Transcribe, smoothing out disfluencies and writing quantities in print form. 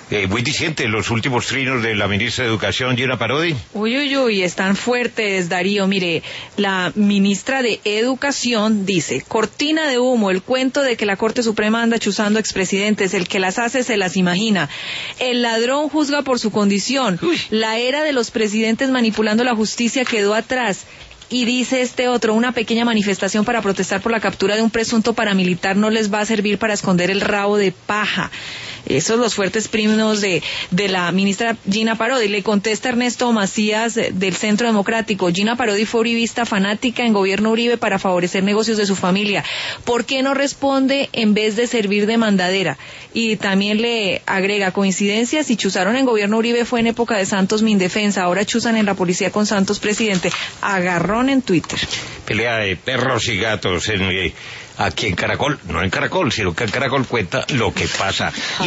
Muy diciente los últimos trinos de la ministra de Educación, Gina Parodi. Uy, están fuertes, Darío. Mire, la ministra de Educación dice: cortina de humo, el cuento de que la Corte Suprema anda chuzando expresidentes, el que las hace se las imagina. El ladrón juzga por su condición. La era de los presidentes manipulando la justicia quedó atrás. Y dice este otro: una pequeña manifestación para protestar por la captura de un presunto paramilitar no les va a servir para esconder el rabo de paja. Esos los fuertes primos de la ministra Gina Parodi. Le contesta Ernesto Macías del Centro Democrático: Gina Parodi fue uribista fanática en gobierno Uribe para favorecer negocios de su familia. ¿Por qué no responde en vez de servir de mandadera? Y también le agrega: coincidencia, si chuzaron en gobierno Uribe fue en época de Santos Mindefensa, ahora chuzan en la policía con Santos presidente. Agarrón en Twitter. Pelea de perros y gatos aquí en Caracol, no en Caracol, sino que en Caracol cuenta lo que pasa.